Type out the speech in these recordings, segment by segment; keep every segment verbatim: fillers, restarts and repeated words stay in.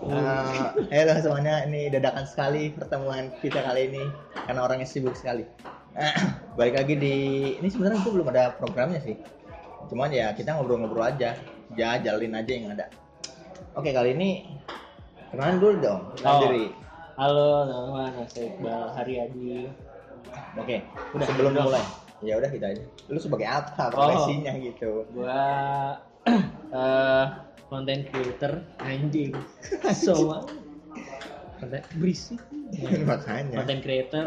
Uh, halo semuanya, ini dadakan sekali pertemuan kita kali ini karena orangnya sibuk sekali. Balik lagi di ini sebenarnya gue belum ada programnya sih. Cuman ya kita ngobrol-ngobrol aja, ya jalin aja yang ada. Oke, kali ini kenalan dulu dong, oh. diri. Halo, nama saya Iqbal Haryadi. Oke, udah sebelum udah. mulai. Ya udah kita aja. Lu sebagai apa profesinya oh. gitu? Gua uh, content creator anjing. So konten berisik. Makanya. Content creator.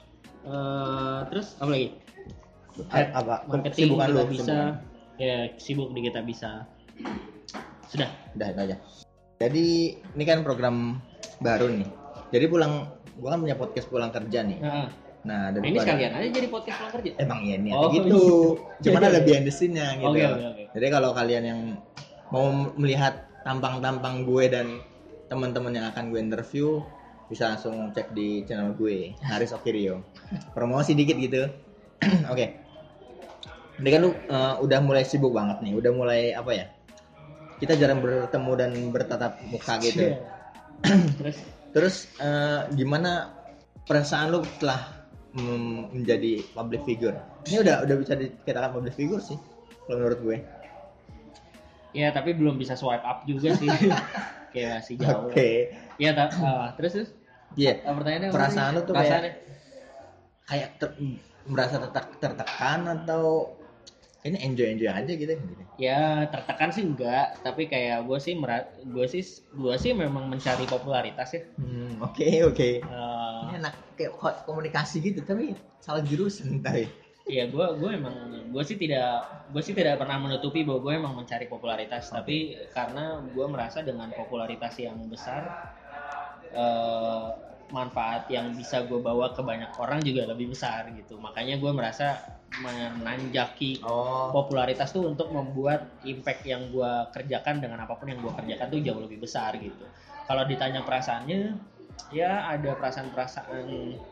Uh, terus apa lagi? A- apa? Marketing kita lu, bisa. Sibukan. Ya sibuk di kita bisa. Sudah. Udah itu aja. Jadi ini kan program baru nih. Jadi pulang, gua kan punya podcast pulang kerja nih. Nah, nah ini pada... sekalian aja jadi podcast pulang kerja. Emang iya nih, oh, gitu. Cuman ada behind the scene-nya gitu. Okay, okay, okay. Jadi kalau kalian yang mau melihat tampang-tampang gue dan teman-teman yang akan gue interview, bisa langsung cek di channel gue, Haris Okirio. Promosi dikit gitu. Oke. Okay. Ini kan lu uh, udah mulai sibuk banget nih, udah mulai apa ya? Kita jarang bertemu dan bertatap muka gitu. Terus Terus uh, gimana perasaan lu setelah mm, menjadi public figure? Ini udah udah bisa dikatakan public figure sih, kalau menurut gue. Ya tapi belum bisa swipe up juga sih. Kayak masih jauh. Oke. Okay. Ya ta- uh, terus terus. Iya. Yeah. Pertanyaannya perasaan lu tuh kayak kayak ter- merasa tertek- tertekan atau ini enjoy-enjoy aja gitu. Ya tertekan sih enggak, tapi kayak gue sih merat, gue sih gue sih memang mencari popularitas ya. Hmm, oke okay, oke. Okay. Uh, ini enak kayak komunikasi gitu, tapi salah jurusan ntar ya. Iya, gue gue emang gue sih tidak gue sih tidak pernah menutupi bahwa gue emang mencari popularitas, okay. Tapi karena gue merasa dengan popularitas yang besar, uh, manfaat yang bisa gue bawa ke banyak orang juga lebih besar gitu. Makanya gue merasa menanjaki oh. popularitas tuh untuk membuat impact yang gue kerjakan dengan apapun yang gue kerjakan tuh jauh lebih besar gitu. Kalau ditanya perasaannya, ya ada perasaan-perasaan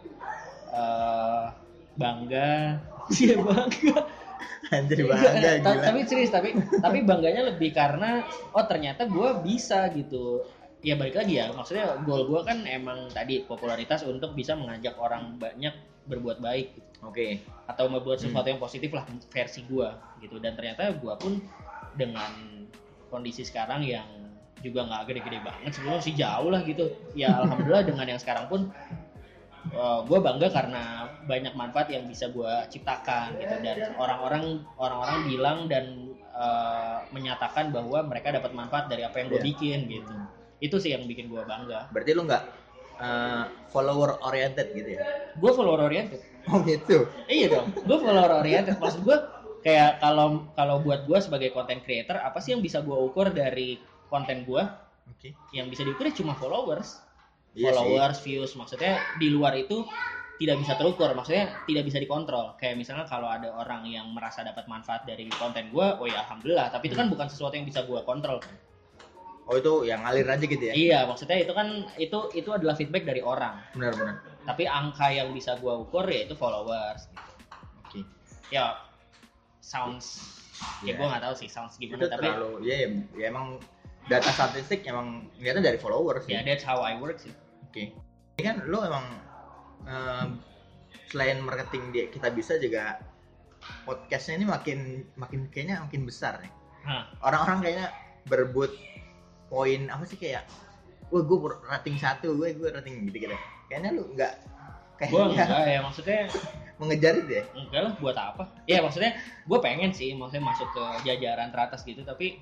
uh, bangga, iya bangga. Anjir bangga gila. Tapi serius, tapi tapi bangganya lebih karena oh ternyata gue bisa gitu. Ya balik lagi ya, maksudnya goal gue kan emang tadi popularitas untuk bisa mengajak orang banyak berbuat baik gitu. Oke. Okay. Atau membuat sesuatu hmm. yang positif lah versi gue gitu. Dan ternyata gue pun dengan kondisi sekarang yang juga nggak gede-gede banget, sebelumnya sih jauh lah gitu. Ya alhamdulillah dengan yang sekarang pun uh, gue bangga karena banyak manfaat yang bisa gue ciptakan gitu. Dan orang-orang orang-orang bilang dan uh, menyatakan bahwa mereka dapat manfaat dari apa yang gue yeah. bikin gitu. Itu sih yang bikin gue bangga. Berarti lu nggak uh, follower oriented gitu ya? Gue follower oriented. Oh gitu. Iya dong. Gue follower oriented. Maksud gue kayak kalau kalau buat gue sebagai content creator, apa sih yang bisa gue ukur dari konten gue? Oke. Okay. Yang bisa diukur cuma followers. Iya followers, sih. Views. Maksudnya di luar itu tidak bisa terukur. Maksudnya tidak bisa dikontrol. Kayak misalnya kalau ada orang yang merasa dapat manfaat dari konten gue, oh ya alhamdulillah. Tapi itu kan bukan sesuatu yang bisa gue kontrol. Oh itu yang ngalir aja gitu ya? Iya, maksudnya itu kan itu itu adalah feedback dari orang. Benar-benar. Tapi angka yang bisa gua ukur ya itu followers. Gitu. Oke. Okay. Ya sounds, yeah. ya gua nggak tahu sih sounds gimana itu tapi. Terlalu, ya, ya, ya emang data statistik emang lihatnya dari followers. Ya yeah, that's how I work sih. Oke. Okay. Ini kan lo emang um, selain marketing dia kita bisa juga podcastnya ini makin makin kayaknya makin besar nih. Huh. Orang-orang kayaknya berebut poin apa sih kayak, wah gue rating satu, gue gue rating gitu gitu. Kayaknya lu nggak kayak gue enggak ya maksudnya mengejar itu ya? Enggak lah, buat apa? Ya maksudnya gue pengen sih, maksudnya masuk ke jajaran teratas gitu, tapi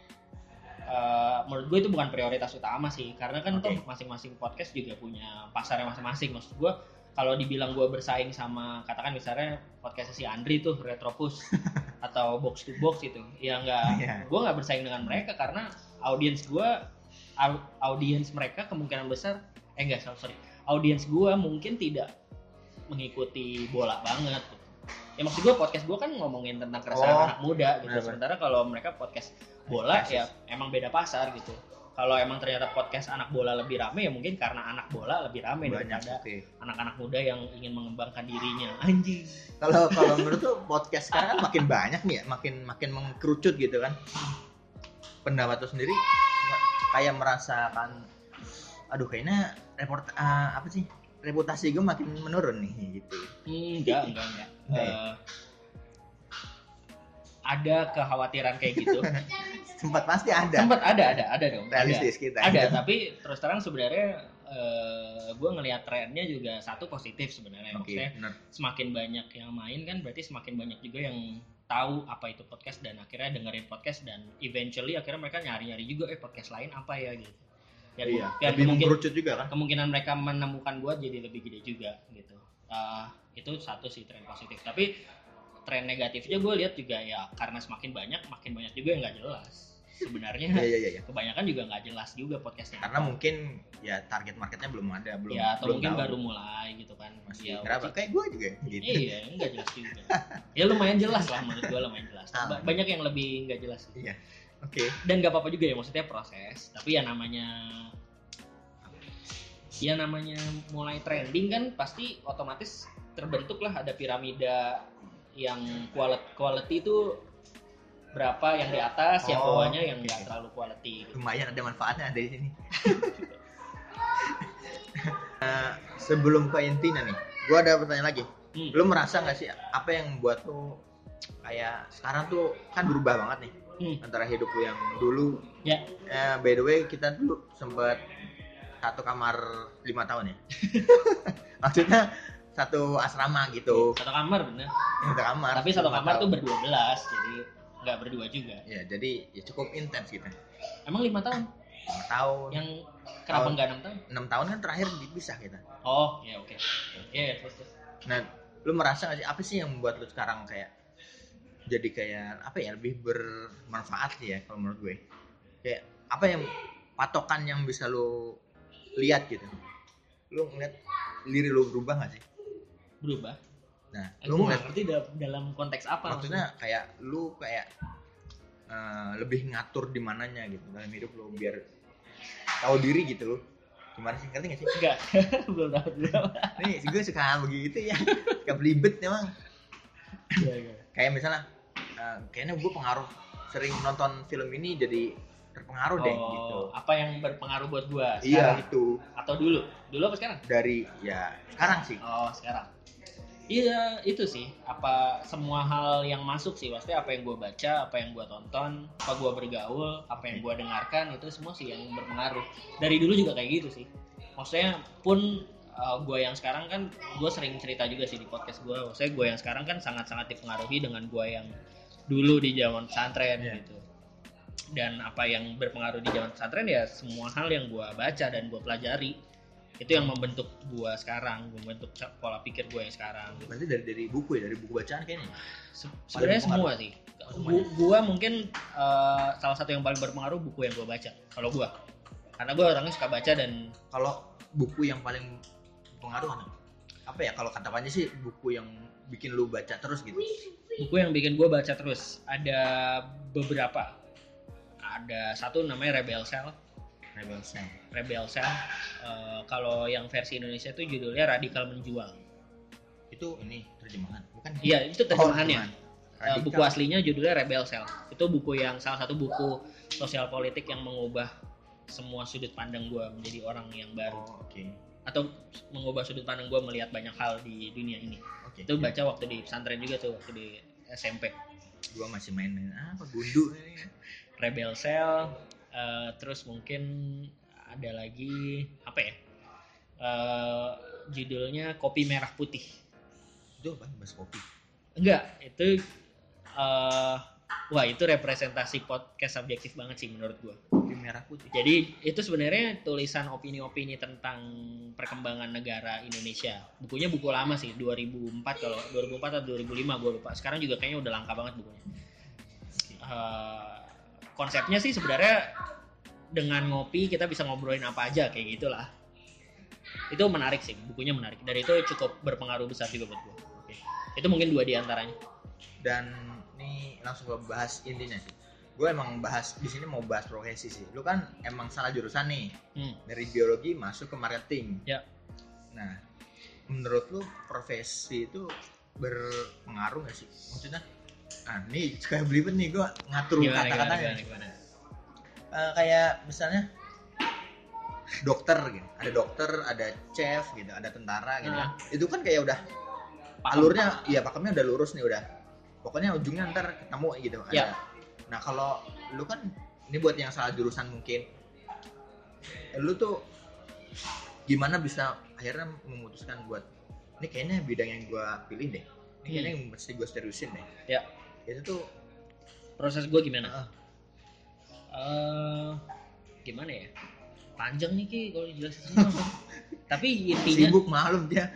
uh, menurut gue itu bukan prioritas utama sih, karena kan okay. Tuh masing-masing podcast juga punya pasarnya masing-masing. Maksud gue kalau dibilang gue bersaing sama katakan misalnya podcast si Andri tuh Retropus atau Box to Box gitu, ya nggak, yeah. Gue nggak bersaing dengan mereka karena audiens gue, audiens mereka kemungkinan besar, eh enggak sorry, audiens gue mungkin tidak mengikuti bola banget. Ya maksud gue podcast gue kan ngomongin tentang keresahan oh, anak muda gitu. Bener-bener. Sementara kalau mereka podcast bola ya emang beda pasar gitu. Kalau emang ternyata podcast anak bola lebih rame ya mungkin karena anak bola lebih rame daripada okay. anak-anak muda yang ingin mengembangkan dirinya. Anjing. Kalau kalau menurut tuh podcast sekarang kan makin banyak nih ya, makin makin mengkerucut gitu kan. Pendapat tuh sendiri kayak merasakan aduh kayaknya report uh, apa sih reputasi gue makin menurun nih gitu. Hmm, enggak enggak enggak. Enggak ya? Uh, ada kekhawatiran kayak gitu. Sempat pasti ada. Sempat ada ada ada dong. Realistis ada. kita. Ada gitu. tapi terus terang sebenarnya uh, gue ngelihat trennya juga satu positif sebenarnya. Okay, maksudnya benar. Semakin banyak yang main kan berarti semakin banyak juga yang tahu apa itu podcast dan akhirnya dengerin podcast dan eventually akhirnya mereka nyari-nyari juga eh podcast lain apa ya gitu. Dan, Iya, dan lebih kemungkin, mengkerucut juga kan. Kemungkinan mereka menemukan gue jadi lebih gede juga gitu. Uh, itu satu sih tren positif. Tapi tren negatifnya gue lihat juga ya karena semakin banyak makin banyak juga yang nggak jelas. Sebenarnya Iya, iya, iya. kebanyakan juga nggak jelas juga podcastnya. Karena apa. Mungkin ya target marketnya belum ada, belum. Ya atau belum mungkin tahu. baru mulai gitu kan. Masih ya, kenapa? Kayak gue juga gitu. Iya, nggak jelas juga. Ya lumayan jelas lah menurut gue lumayan jelas. Ba- banyak yang lebih nggak jelas. Iya. Oke. Okay. Dan nggak apa-apa juga ya maksudnya proses. Tapi ya namanya ya namanya mulai trending kan pasti otomatis terbentuk lah ada piramida yang quality, quality itu berapa yang di atas, oh, yang bawahnya yang nggak okay. terlalu quality. Gitu. Lumayan ada manfaatnya dari sini. uh, sebelum ke intinya nih, gue ada pertanyaan lagi. Hmm. Lu merasa nggak sih apa yang buat lu kayak sekarang tuh kan berubah banget nih hmm. antara hidup lu yang dulu. Ya. Yeah. Uh, by the way kita dulu sempat satu kamar lima tahun ya. Maksudnya satu asrama gitu. Satu kamar bener. Satu kamar. Tapi satu kamar tahun. Tuh berdua belas, jadi nggak berdua juga. Ya, jadi ya cukup intens gitu. Emang lima tahun? Lima tahun. Yang kenapa nggak enam tahun? Enam tahun kan terakhir dipisah kita. Oh, ya oke. Okay. Iya, yeah, terus terus. Nah, lu merasa nggak sih apa sih yang membuat lu sekarang kayak jadi kayak apa ya lebih bermanfaat sih ya kalau menurut gue? Kayak apa yang patokan yang bisa lu lihat gitu, lu ngeliat diri lu berubah nggak sih? Berubah. Nah, eh, lu ngeliat ngerti dalam konteks apa? Maksudnya, maksudnya kayak lu kayak uh, lebih ngatur di mananya gitu dalam hidup lu biar tahu diri gitu lu. Gimana sih, ngerti nggak sih? Enggak, belum tahu belum. Nih, gue suka begitu ya, suka belibet emang. Iya, iya. Kayak misalnya, uh, kayaknya gue pengaruh sering nonton film ini jadi terpengaruh oh, deh gitu. Apa yang berpengaruh buat gua sekarang? Iya itu. Atau dulu? Dulu apa sekarang? Dari ya sekarang sih. Oh sekarang. Iya itu sih. Apa semua hal yang masuk sih. Maksudnya apa yang gua baca, apa yang gua tonton, apa gua bergaul, apa yang gua dengarkan itu semua sih yang berpengaruh. Dari dulu juga kayak gitu sih. Maksudnya pun uh, gua yang sekarang kan gua sering cerita juga sih di podcast gua. Maksudnya gua yang sekarang kan sangat-sangat dipengaruhi dengan gua yang dulu di zaman pesantren yeah. gitu. Dan apa yang berpengaruh di zaman pesantren ya semua hal yang gue baca dan gue pelajari itu yang membentuk gue sekarang, membentuk pola pikir gue yang sekarang. Berarti dari dari buku ya, dari buku bacaan kayaknya. Se- sebenarnya semua sih. Bu- gue mungkin uh, salah satu yang paling berpengaruh buku yang gue baca. Kalau gue, karena gue orangnya suka baca dan. Kalau buku yang paling berpengaruh apa ya? Kalau kata Panji sih buku yang bikin lu baca terus gitu. Buku yang bikin gue baca terus ada beberapa. Ada satu namanya Rebel Cell. Rebel Cell. Rebel Cell. Uh, kalau yang versi Indonesia itu judulnya Radikal Menjual. Itu ini terjemahan, bukan? Iya, itu terjemahannya. Oh, uh, buku aslinya judulnya Rebel Cell. Itu buku yang salah satu buku sosial politik yang mengubah semua sudut pandang gue menjadi orang yang baru. Oh, oke. Okay. Atau mengubah sudut pandang gue melihat banyak hal di dunia ini. Okay. Itu baca waktu di pesantren juga tuh, waktu di S M P. Gua masih main apa gundu ini. Rebel Cell, uh, terus mungkin ada lagi apa ya? Uh, judulnya Kopi Merah Putih. Itu apa? Bahas kopi? Enggak, itu uh, wah itu representasi podcast subjektif banget sih menurut gua. Kopi Merah Putih. Jadi itu sebenarnya tulisan opini-opini tentang perkembangan negara Indonesia. Bukunya buku lama sih, dua ribu empat kalau dua ribu empat atau dua ribu lima gua lupa. Sekarang juga kayaknya udah langka banget bukunya. Uh, konsepnya sih sebenarnya dengan ngopi kita bisa ngobrolin apa aja kayak gitulah. Itu menarik sih, bukunya menarik. Dari itu cukup berpengaruh besar juga buat gue. Oke. Itu mungkin dua di antaranya. Dan ini langsung gue bahas intinya sih. Gue emang bahas di sini mau bahas profesi sih. Lu kan emang salah jurusan nih. Hmm. Dari biologi masuk ke marketing. Ya. Nah, menurut lu profesi itu berpengaruh nggak sih? Maksudnya ah nih kayak belibet nih gue ngatur gimana, kata-katanya gimana, gimana, gimana? Uh, kayak misalnya dokter gitu, ada dokter, ada chef gitu, ada tentara gitu. Nah. Itu kan kayak udah Pakem. alurnya, iya pakemnya udah lurus nih udah. Pokoknya ujungnya ntar ketemu gitu. Ada. Ya. Nah kalau lu kan ini buat yang salah jurusan mungkin, lu tuh gimana bisa akhirnya memutuskan buat ini kayaknya bidang yang gua pilih deh, ini kayaknya yang mesti gua seriusin deh. Ya. Itu tuh Proses gue gimana? uh, Uh, gimana ya? Panjang nih Ki kalau dijelasin semua. Tapi intinya sibuk malum dia.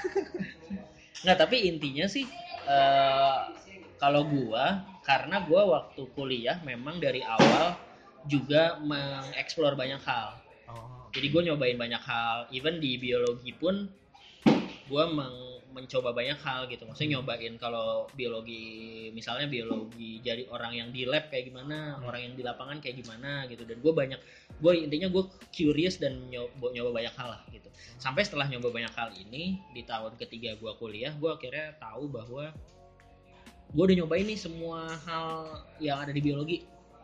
nggak, tapi intinya sih uh, kalau gua, karena gua waktu kuliah memang dari awal juga mengeksplor banyak hal. Oh, Jadi gue nyobain banyak hal, even di biologi pun gue meng- mencoba banyak hal gitu. Maksudnya nyobain kalau biologi, misalnya biologi jadi orang yang di lab kayak gimana, Hmm. orang yang di lapangan kayak gimana gitu. Dan gue banyak, gue intinya gue curious dan nyoba, nyoba banyak hal lah gitu. Sampai setelah nyoba banyak hal ini, di tahun ketiga gue kuliah, gue akhirnya tahu bahwa gue udah nyobain nih semua hal yang ada di biologi.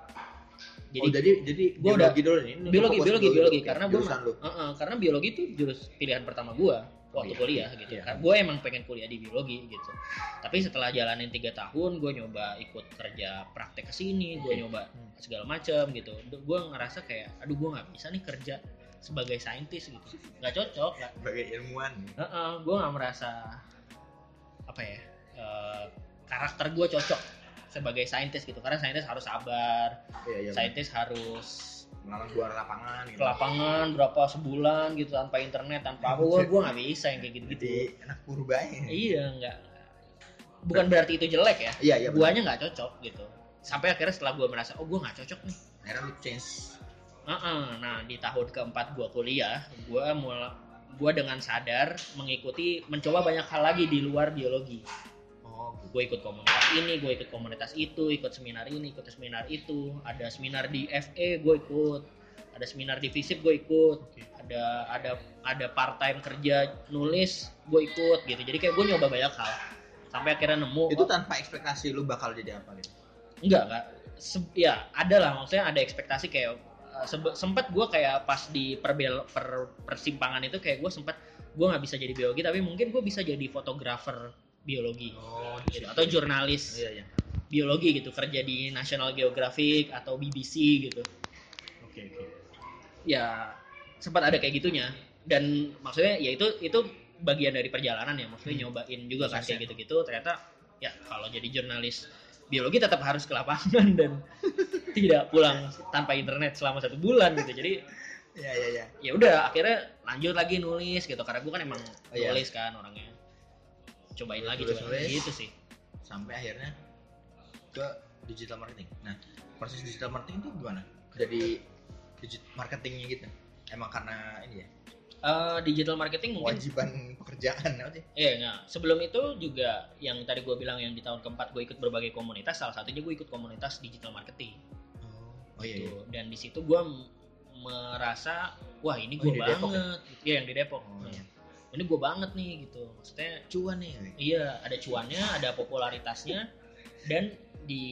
Jadi, oh, jadi jadi gua biologi udah- dulu nih. Ini biologi fokus biologi dulu biologi gitu, karena gue jurusan lu. karena biologi itu jurus pilihan pertama gue waktu Iya, kuliah gitu. iya. Kan gue emang pengen kuliah di biologi gitu. Tapi setelah jalanin tiga tahun, gue nyoba ikut kerja praktek ke sini, gue nyoba Hmm. segala macam gitu. Gue ngerasa kayak, aduh gue nggak bisa nih kerja sebagai saintis gitu, nggak cocok. Gak. Sebagai ilmuwan. Uh-uh, gue nggak merasa apa ya uh, karakter gue cocok sebagai saintis gitu, karena saintis harus sabar, Iya, iya. saintis harus Malah keluar lapangan gitu. ke lapangan berapa sebulan gitu tanpa internet, tanpa apa, gue gue nggak bisa yang kayak gitu-gitu. Jadi anak purba ya. Iya, nggak, bukan berarti itu jelek ya, Iya, iya. benar. guanya nggak cocok gitu. Sampai akhirnya setelah gue merasa oh gue nggak cocok nih. Akhirnya lu change. Uh-uh. Nah di tahun keempat gue kuliah, gue mulai gue dengan sadar mengikuti, mencoba banyak hal lagi di luar biologi. Oh, gitu. Gue ikut komunitas ini, gue ikut komunitas itu, ikut seminar ini, ikut seminar itu, ada seminar di F E gue ikut, ada seminar di FISIP gue ikut, Oke. ada ada ada part time kerja nulis gue ikut gitu. Jadi kayak gue nyoba banyak hal sampai akhirnya nemu. Itu oh, tanpa ekspektasi lu bakal jadi apa gitu. enggak enggak Se- ya ada lah, maksudnya ada ekspektasi kayak uh, sebe- sempat gue kayak pas di perbel per, persimpangan itu kayak gue sempat gue nggak bisa jadi biologi, tapi mungkin gue bisa jadi fotografer biologi. Oh, Gitu. Atau jurnalis Iya, iya. biologi gitu, kerja di National Geographic atau B B C gitu. Oke, oke. Ya sempat ada kayak gitunya, dan maksudnya ya itu itu bagian dari perjalanan ya, maksudnya Hmm. nyobain juga kan Prosesnya. kayak gitu-gitu. Ternyata ya kalau jadi jurnalis biologi tetap harus ke lapangan dan tidak pulang tanpa internet selama satu bulan gitu. Jadi Iya, iya, iya. ya udah akhirnya lanjut lagi nulis gitu, karena gue kan emang Oh, iya. nulis kan orangnya. Cobain lagi, Nulis, cobain lagi nulis. gitu sih. Sampai akhirnya ke digital marketing. Nah, proses digital marketing itu gimana? Jadi digital marketingnya gitu. Emang karena ini ya, Eh, digital marketing mungkin kewajiban pekerjaan apa sih? Iya, nah, sebelum itu juga yang tadi gue bilang yang di tahun keempat gue ikut berbagai komunitas, salah satunya gue ikut komunitas digital marketing. Oh iya, iya. Gitu. Dan di situ gue m- merasa, wah ini Oh, gue yang di Depok banget. Iya, yang di Depok. Oh, iya. Ini gue banget nih gitu. Maksudnya, Cuan nih. iya ada cuannya, ada popularitasnya, dan di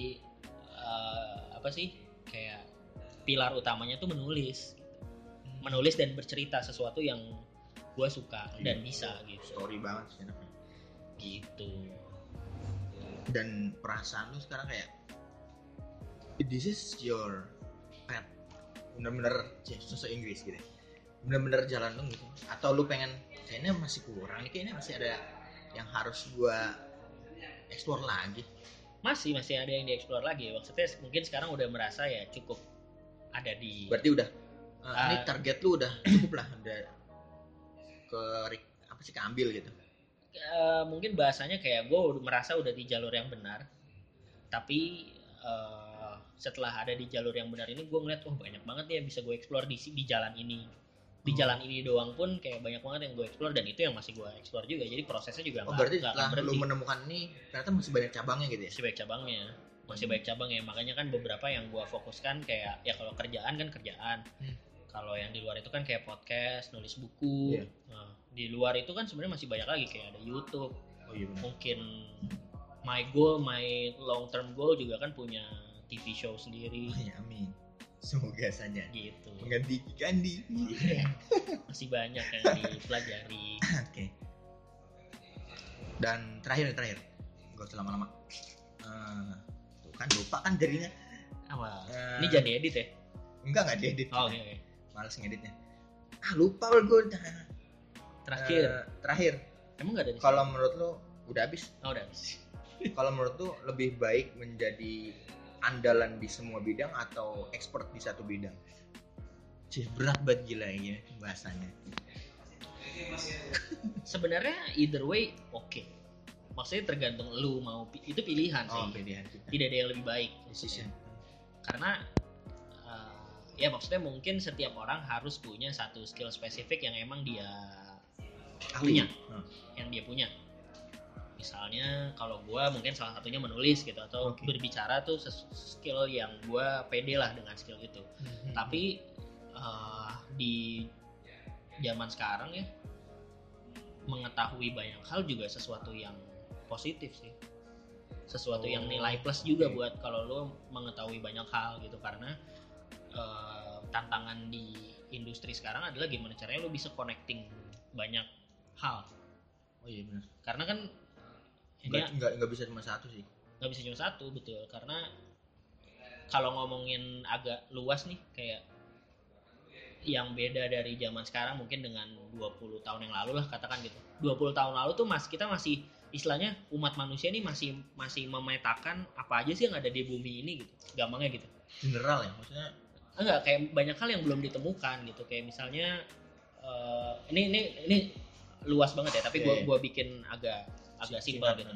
eh, apa sih kayak pilar utamanya tuh menulis, gitu. Menulis dan bercerita sesuatu yang gue suka dan bisa gitu. Story banget sih enaknya. Gitu. Dan perasaan lu sekarang kayak this is your path, bener-bener cek susah Inggris gitu, bener-bener jalan lu gitu, atau lu pengen kayaknya masih kurang nih, kayaknya masih ada yang harus gua explore lagi. Masih masih ada yang dieksplor lagi. Maksudnya mungkin sekarang udah merasa ya cukup ada di. Berarti udah uh, ini Ah. target lu udah cukup lah, udah ke apa sih keambil gitu. Eh, mungkin bahasanya kayak gue udah merasa udah di jalur yang benar, tapi eh, setelah ada di jalur yang benar ini gue ngeliat wah banyak banget ya yang bisa gue explore di di jalan ini. Di Oh. jalan ini doang pun kayak banyak banget yang gue explore, dan itu yang masih gue explore juga. Jadi prosesnya juga Oh nggak berarti nggak akan setelah lu berhenti. menemukan ini ternyata masih banyak cabangnya gitu ya. Masih baik cabangnya, masih baik cabangnya. Makanya kan beberapa yang gue fokuskan kayak ya kalau kerjaan kan kerjaan. Hmm. Kalau yang di luar itu kan kayak podcast, nulis buku. Iya. Nah, di luar itu kan sebenarnya masih banyak lagi kayak ada YouTube. Oh iya benar. Mungkin my goal, my long term goal juga kan punya T V show sendiri. Oh iya amin. Semoga saja gitu. mengganti Kandi. Masih banyak yang dipelajari. Oke. Dan terakhir terakhir, gak usah lama-lama. Uh, tuh kan lupa kan jadinya. Apa? Uh, Ini jangan diedit ya? Enggak enggak diedit. Oh iya. Okay. Males ngeditnya. Ah lupa gue. Terakhir. Uh, terakhir. Emang nggak ada? Kalau menurut lo udah habis? Oh udah habis. Kalau menurut lo lebih baik menjadi andalan di semua bidang atau expert di satu bidang? Cih berat banget gila ya bahasanya. Sebenarnya either way oke. Okay. Maksudnya tergantung lu mau itu pilihan sih. Oh, pilihan kita. Tidak ada yang lebih baik. Decision. Karena uh, ya maksudnya mungkin setiap orang harus punya satu skill spesifik yang emang dia punya, hmm. yang dia punya. Misalnya kalau gue mungkin salah satunya menulis gitu atau okay. berbicara tuh skill yang gue pede lah dengan skill itu. Mm-hmm. Tapi uh, di zaman sekarang ya mengetahui banyak hal juga sesuatu yang positif sih, sesuatu oh, yang nilai plus juga okay. buat kalau lo mengetahui banyak hal gitu, karena uh, tantangan di industri sekarang adalah gimana caranya lo bisa connecting banyak hal. Oh iya benar. Karena kan nggak nggak nggak bisa cuma satu sih. Nggak bisa cuma satu betul, karena kalau ngomongin agak luas nih kayak yang beda dari zaman sekarang mungkin dengan dua puluh tahun yang lalu lah katakan gitu. dua puluh tahun lalu tuh mas kita masih istilahnya umat manusia ini masih masih memetakan apa aja sih yang ada di bumi ini gitu. Gampangnya gitu. General ya maksudnya. Enggak, kayak banyak hal yang belum ditemukan gitu. Kayak misalnya uh, ini ini ini luas banget ya, tapi yeah, gua gua bikin agak agak simpel gitu.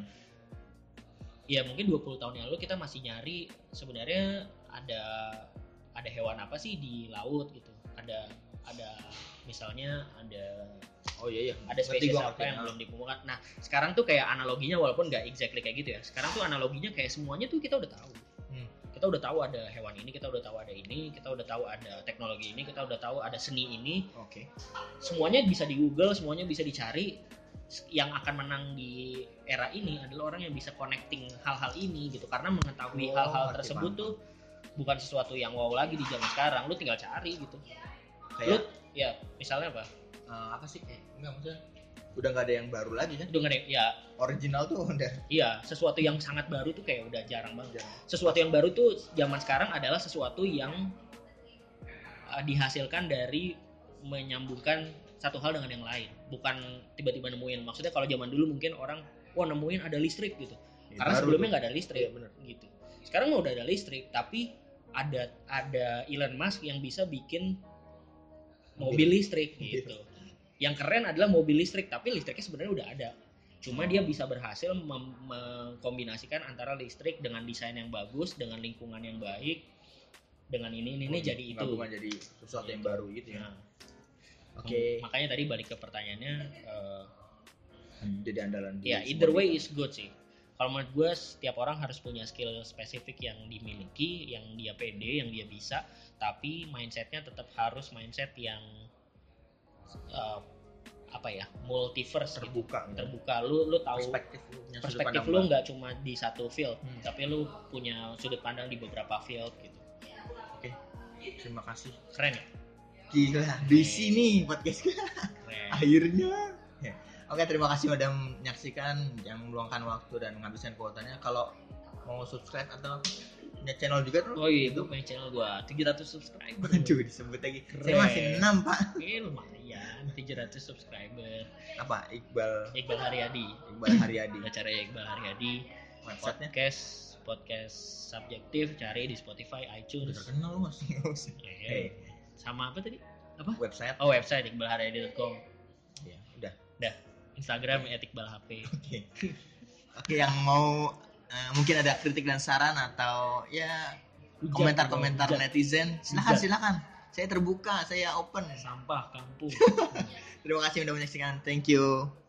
Ya mungkin dua puluh tahun yang lalu kita masih nyari sebenarnya ada ada hewan apa sih di laut gitu. Ada ada misalnya ada oh iya iya ada spesies apa yang belum ditemukan. Nah sekarang tuh kayak analoginya walaupun nggak exactly kayak gitu ya. Sekarang tuh analoginya kayak semuanya tuh kita udah tahu. Hmm. Kita udah tahu ada hewan ini, kita udah tahu ada ini, kita udah tahu ada teknologi ini, kita udah tahu ada seni ini. Oke. Okay. Semuanya bisa di Google, semuanya bisa dicari. Yang akan menang di era ini adalah orang yang bisa connecting hal-hal ini gitu, karena mengetahui oh, hal-hal tersebut paham. Tuh bukan sesuatu yang wow lagi di zaman sekarang. Lu tinggal cari gitu. Kayak lu, ya misalnya apa? Uh, apa sih kayak enggak maksudnya udah nggak ada yang baru lagi kan? Udah nggak ada ya. Original tuh udah. Iya, sesuatu yang sangat baru tuh kayak udah jarang banget. Jarang. Sesuatu yang baru tuh zaman sekarang adalah sesuatu yang uh, dihasilkan dari menyambungkan satu hal dengan yang lain, bukan tiba-tiba nemuin. Maksudnya kalau zaman dulu mungkin orang wah nemuin ada listrik gitu. Ya, karena sebelumnya nggak ada listrik. Ya, bener. Gitu. Sekarang mah udah ada listrik, tapi ada ada Elon Musk yang bisa bikin mobil listrik gitu. Yang keren adalah mobil listrik, tapi listriknya sebenarnya udah ada. Cuma dia bisa berhasil mem- mengkombinasikan antara listrik dengan desain yang bagus, dengan lingkungan yang baik, dengan ini ini, ini oh, jadi itu. Bukan jadi sesuatu gitu. Yang baru gitu ya. Nah, Oke. Okay. Makanya tadi balik ke pertanyaannya. Uh, jadi andalan. Ya, either way is good sih. Kalau menurut gue setiap orang harus punya skill spesifik yang dimiliki, yang dia pede, yang dia bisa, tapi mindsetnya tetap harus mindset yang uh, apa ya, multiverse, terbuka, gitu. Terbuka. Lu lu tahu perspektif lu, perspektif lu nggak cuma di satu field, hmm. tapi lu punya sudut pandang di beberapa field gitu. Oke, terima kasih. Keren ya? Gila, di sini podcast akhirnya. Ya. Oke, terima kasih udah menyaksikan, yang meluangkan waktu dan menghabiskan kuotanya. Kalau mau subscribe atau punya channel juga tuh? Oh iya, gue punya channel gua tujuh ratus subscriber. Waduh, disebut lagi. Keren. Saya masih enam, Pak. Eh, lumayan, tujuh ratus subscriber. Apa? Iqbal Iqbal Haryadi. Iqbal Haryadi. Acara Iqbal Haryadi. Website-nya? Podcast podcast subjektif, cari di Spotify, iTunes. Udah terkenal lu, Mas. Hey. Sama apa tadi? Apa? Website. Oh, website iqbal haryadi dot com. Ya, udah. Udah. Instagram at iqbal h p. Oke. Oke, yang mau uh, mungkin ada kritik dan saran atau ya Ujat, komentar-komentar ujat. Netizen, silakan ujat. silakan. Saya terbuka, saya open. Sampah kampung. Terima kasih sudah menyaksikan. Thank you.